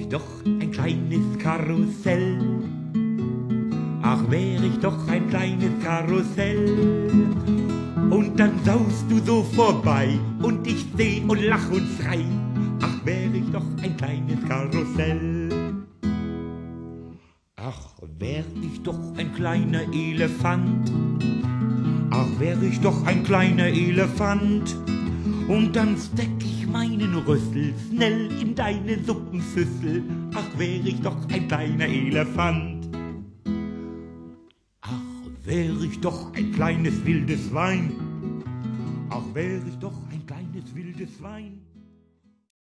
ich doch ein kleines Karussell. Ach, wär ich doch ein kleines Karussell. Und dann saust du so vorbei und ich seh und lach und schrei. Ach, wär ich doch ein kleines Karussell. Ach, wär ich doch ein kleiner Elefant. Ach, wär ich doch ein kleiner Elefant. Und dann steck ich meinen Rüssel schnell in deine Suppenschüssel. Ach, wär ich doch ein kleiner Elefant. Ach, wär ich doch ein kleines wildes Schwein. Ach, wär ich doch ein kleines wildes Schwein.